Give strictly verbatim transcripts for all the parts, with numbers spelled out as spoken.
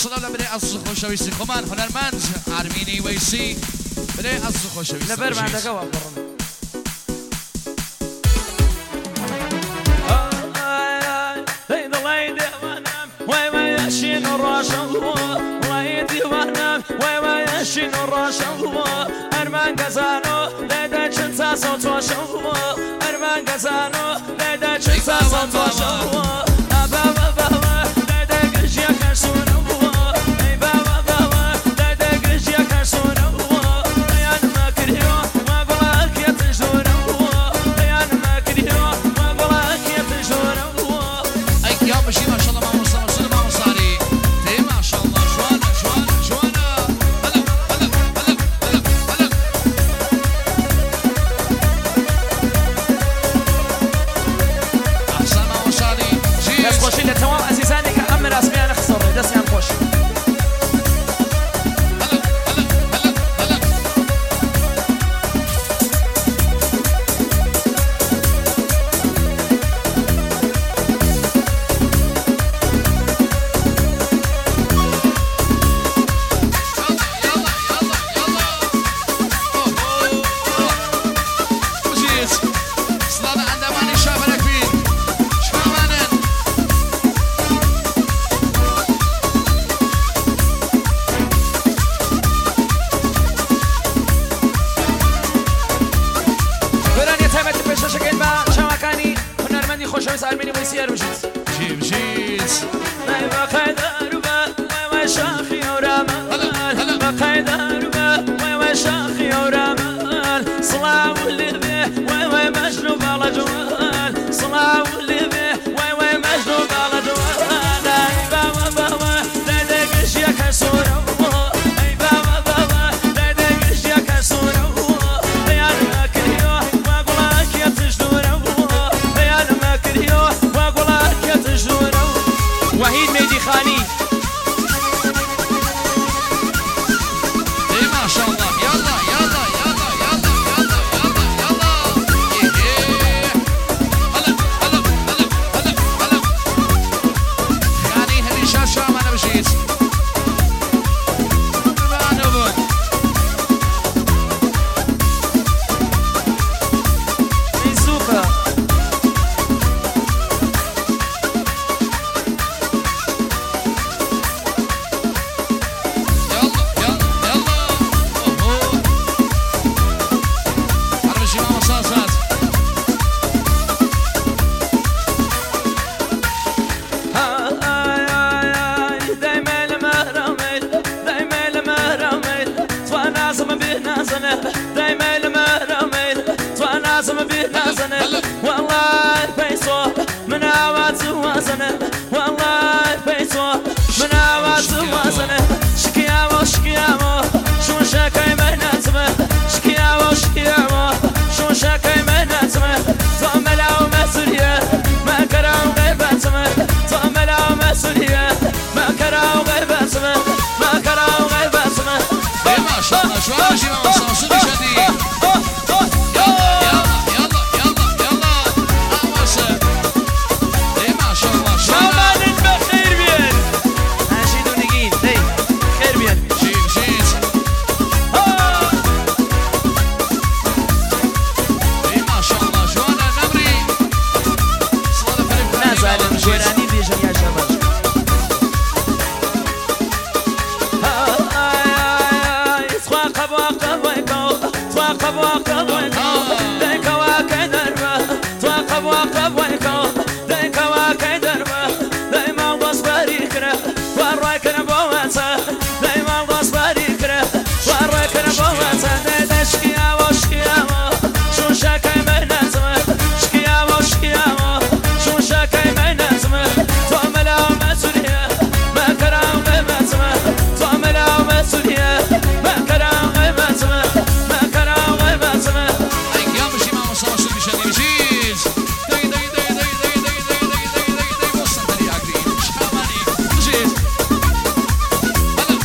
سلام لبری از خوشویستی خمان هنرمند ارمینی ویسی بری از خوشویستی لبر من دقیقه وقت شنو راشوا ويدي وهنام ويا شنو راشوا ارمان غزانو لدا چنتا صوت وشوا ارمان غزانو لدا چنتا صوت وشوا ابا بابا لدا گشيا كسونو اي بابا بابا لدا گشيا كسونو يا ما كريو ما قولك يا تجورو يا ما كريو ما قولك يا تجورو اي يا مشي ما شاء الله ما وصل وصل ما وصاري ما شاء الله جوانا جوانا جوانا هلا هلا هلا هلا هلا احسن ما وصاري بس خوشي لتمام عزيزاني كأمر اسمي انا خسر دس يا خوش هلا هلا هلا هلا خوشویس ارمینی ویسی ارمشیز جيب جيز ما قيدر با ما شاخي ورمان ما قيدر با ما شاخي ورمان صلاة واللي وي مجنوب على جوال صلاة واللي وي مجنوب على جوال اي بابا بابا لا دقش يا كسورة اي بابا بابا لا دقش يا كسورة يا الماكل يو ما قولك يا تجدورة يا الماكل يو ما قولك يا تجدورة وحيد ميدي خاني اي ما شاء الله يلا يلا يلا يلا يلا يلا يلا ايه هلا هلا هلا هلا هلا يعني هني شاف شو انا بجيت ما نبون ميزوكا يلا يلا يلا اوه عربي ما وصلت دايما لما رميت دايما لما رميت تونازم به نازنه دايما لما رميت تونازم به نازنه والله بيسو من عوات وازنه والله بيسو من عوات وازنه شكيامو شكيامو شو شكاي مهناتمه شكيامو شكيامو شو شكاي مهناتمه تعملوا مسؤوليه ما كرهوا غيباتمه تعملوا مسؤوليه ما كرهوا غيباتمه ما كرهوا غيباتمه اي ما شاء الله شو انا شي ما وصلت شو شديد يلا يلا يلا يلا يلا اوصل اي ما شاء الله شو شامان بخير بين ناشيد ونقين اي خير بين جيب جيز اي ما شاء الله شو انا نمري صلاة فريق نازل الجيراني ديجا يا شباب تواقب واقب ويكو تواقب واقب ويكو ديك واكي دربه تواقب واقب ويكو ديك واكي دربه دايما وصبري كره وراي كره بوانسا دايما وصبري كره وراي كره بوانسا دايما شكيامو شكيامو شو شكاي مهناتمه شكيامو شكيامو شو شكاي مهناتمه تعملوا مسؤوليه ما كرهوا غيباتمه تعملوا مسؤوليه ما كرهوا غيباتمه ما كرهوا غيباتمه اي يا مشي ما وصلت شو بشدي جيز داي داي داي داي داي داي داي داي داي داي داي وصلت لي عقلي شاماني جيز هلا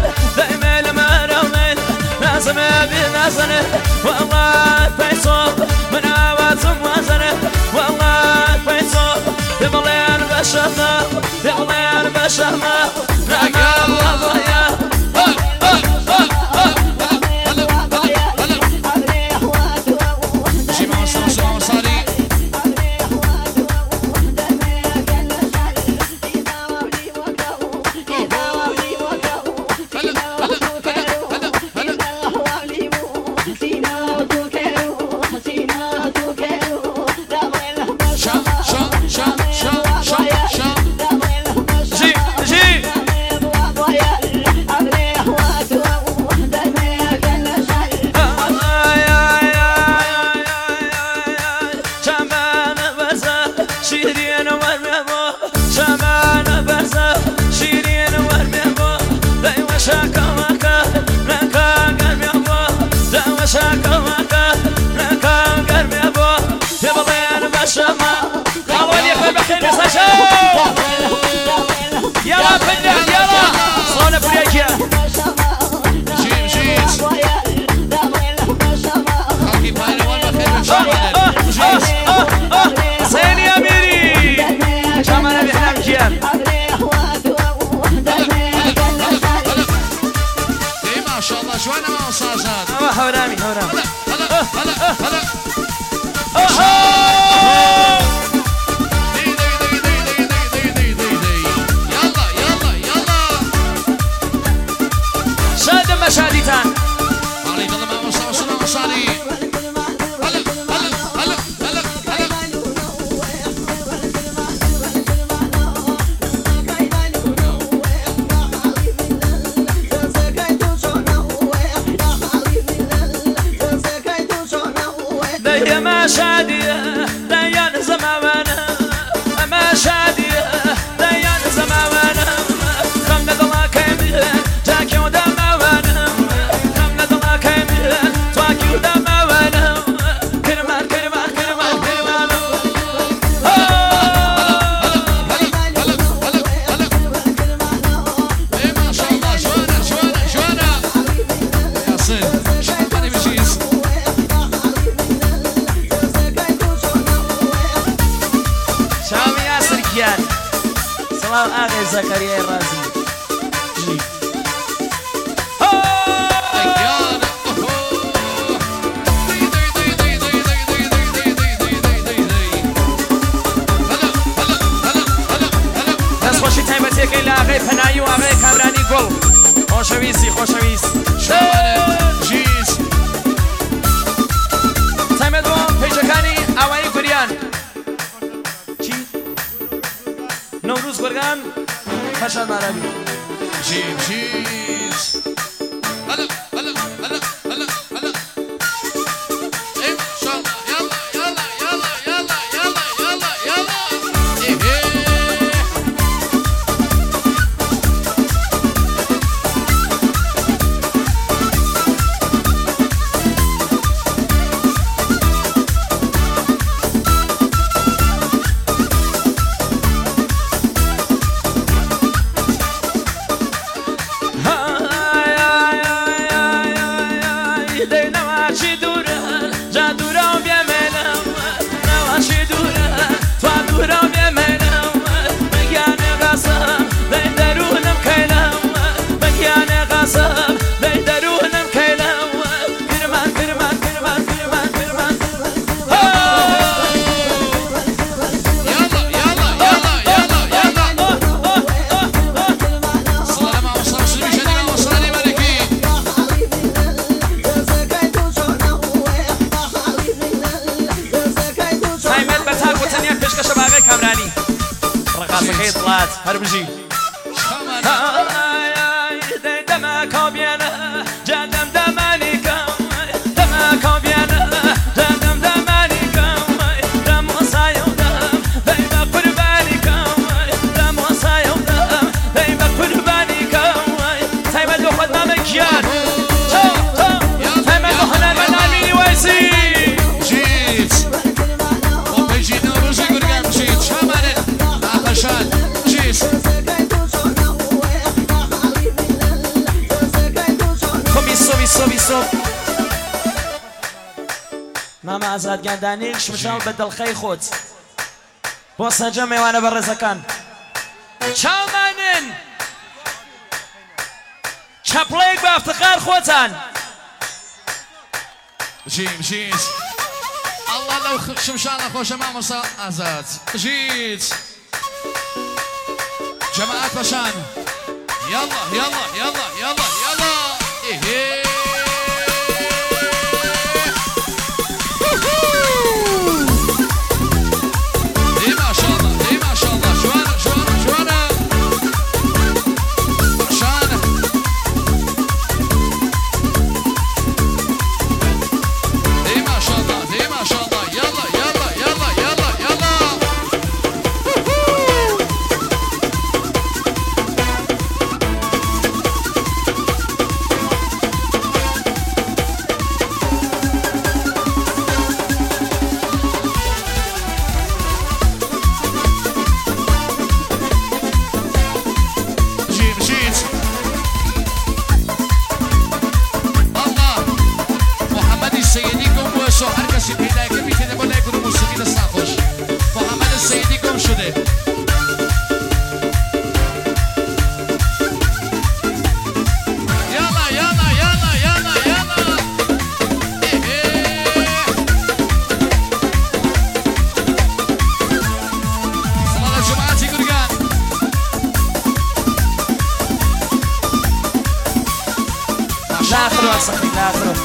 دايما لما رومين لازم ابي نازنه والله فيصل من عواتم وزنه والله فيصل يضلين بشرنا يضلين بشرنا رقم وضيع يلا فنان يلا صونا بريكيا جيب جيب خلقي باينة والله خير من شامل حسين يا ميري شامل بإحنا مكيان ما شاء الله شوانا ما وصاصات هورامي هورامي هلا هلا هلا مشاهدتان علي والله ما وصل وصلنا وصالي هلا هلا هلا هلا هلا دايا ما شادية دايا زماوانا ما شادية دايا زماوانا خمنا ضلا كامل جاكي ودام سلام آقای زكريا الرازي جي دەست خۆشی تایبەتیەکەی لە ئاغای پەنایی و ئاغای کامرانی گوڵ خۆشەویستی خۆشەویست جیز تایبەت بۆ پێیجەکانی ئاوایی گوریان چی؟ نەوروز گۆرگان پەشان مارابی جيب جيز هلا هلا هلا هلا هلا ان شاء الله يلا يلا يلا يلا يلا يلا يلا ايه هربجي دما كوبيانا جادم دمانيكا دما كوبيانا جادم دمانيكا دم وصايا ودم دايما قربانيكا دم وصايا ودم دايما قربانيكا تايما لو خد ما مكيان تايما لو خد ما نامي ويسي جيت وبيجي نوروزي قرقام جيت شامل عقشان جيت صوب ماما ئازاد گەندانێکش مشاڵ بە دڵخەی خۆت بۆ سەرجە میوانە بەڕێزەکان چاومانن چەپڵەیەک بە ئەفتخار خۆتان بژین بژین الله لەو شمشانە خۆشە مامۆستا ئازاد بژیت جەماعەت بەشان يلا يلا يلا يلا يلا إيه إيه ما شاء الله إيه ما شاء الله شوانا شوانا شوانا شانا إيه ما شاء الله إيه ما شاء الله يلا يلا يلا يلا يلا لا أخلو أصحي لا أخلو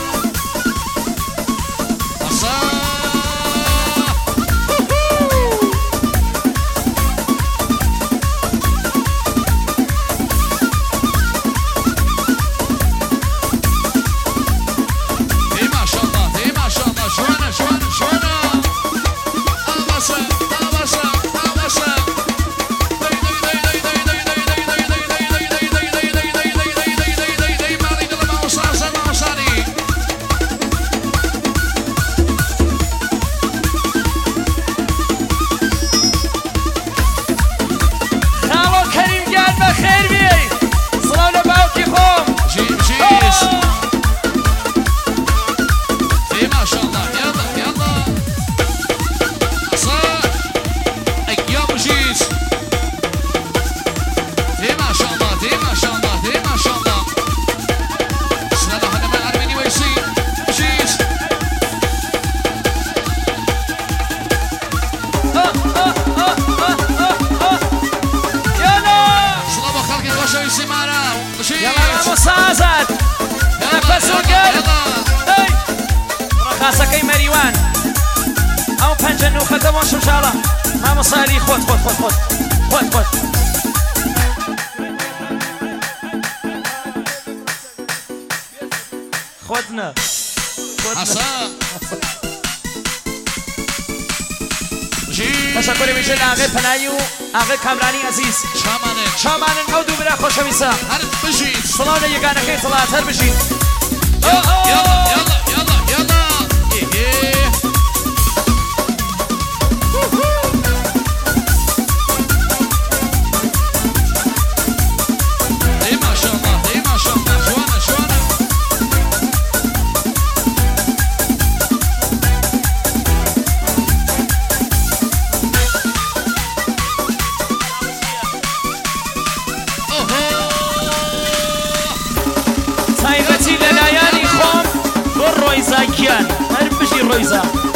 خاسەکەی مەریوان ئەو پەنجە نوخەتە بۆ شمشاڵە مامۆساری خۆت خۆت خۆت خۆت خۆت خۆت خۆت نە تەشەکوری ویژە لە ئاغای پەنایی و ئاغای کامرانی عەزیز شامانن ئەو دوو برا خۆشەویستە سڵاو لە یەگانەکەی سەڵات هەر بژین يلا يلا يلا يلا يلا إيه إيه ما شاء الله إيه ما شاء الله شوانا شوانا تایبەتی لەلایانی خۆم بۆ ڕۆیزاکیان هەر بژی ڕۆیزا